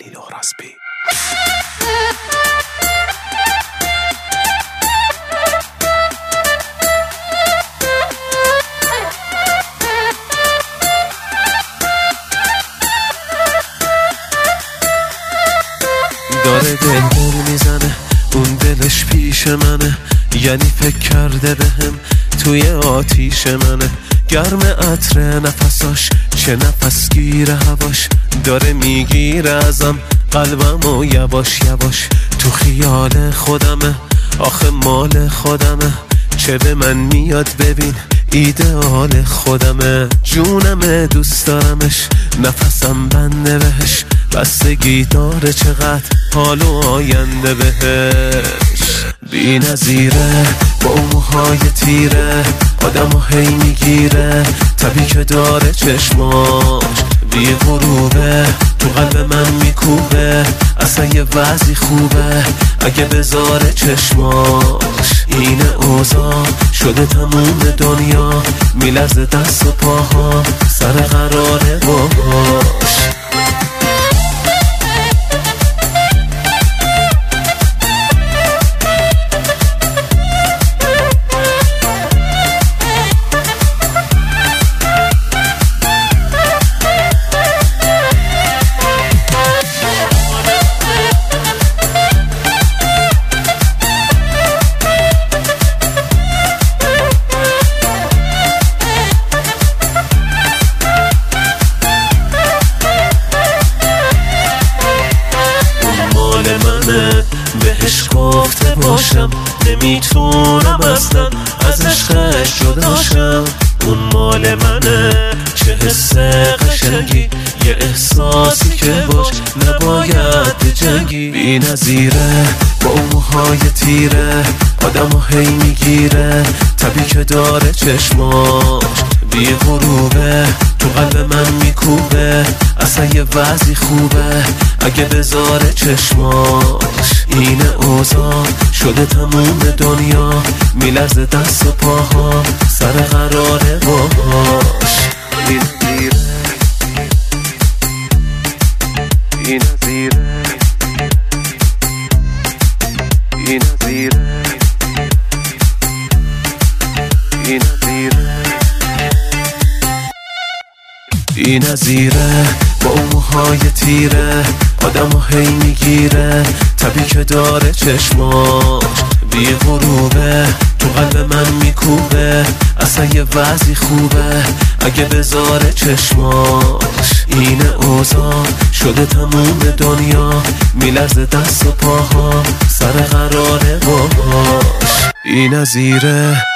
خلیل اوراسبی. داره دل میزنه، اون دلش پیش منه، یعنی فکر کرده بهم توی آتیش منه. گرم عطر نفساش، چه نفس گیره هواش، داره میگیره ازم قلبم و یواش یواش. تو خیال خودمه، آخه مال خودمه، چه به من میاد ببین ایدئال خودمه. جونمه دوست دارمش، نفسم بنده بهش، بستگی داره چقدر حال و آینده بهش. بی نظیره با اون موهای تیره، آدمو هی میگیره، طبی که داره چشماش بی غروبه، تو قلب من میکوبه، اصلا یه وضعی خوبه اگه بذاره چشماش. اینه اوضاع شده تموم دنیا، میلرزه دست و پاها، سر قراره باهاش. بهش گفته باشم نمیتونم اصلا از عشقش جداشم. اون مال منه، چه حس قشنگی، یه احساسی که باش نباید جنگی. بی نظیره با اون موهای تیره، آدمو هی میگیره، طبی که داره چشماش بی غروبه، تو قلب من میکوبه، اصلا یه وضعی خوبه اگه بذاره چشماش. اینه اوضاع شده تموم دنیا، میلرزه دست و پاها، سر قراره باهاش. بی نظیره بی نظیره بی نظیره بی نظیره بی نظیره با اون موهای تیره، آدمو هی میگیره، طبی که داره چشماش بی غروبه، تو قلب من میکوبه، اصلا یه وضعی خوبه اگه بذاره چشماش. اینه اوضاع شده تموم دنیا، میلرزه دست و پاها، سر قراره باهاش. بی نظیره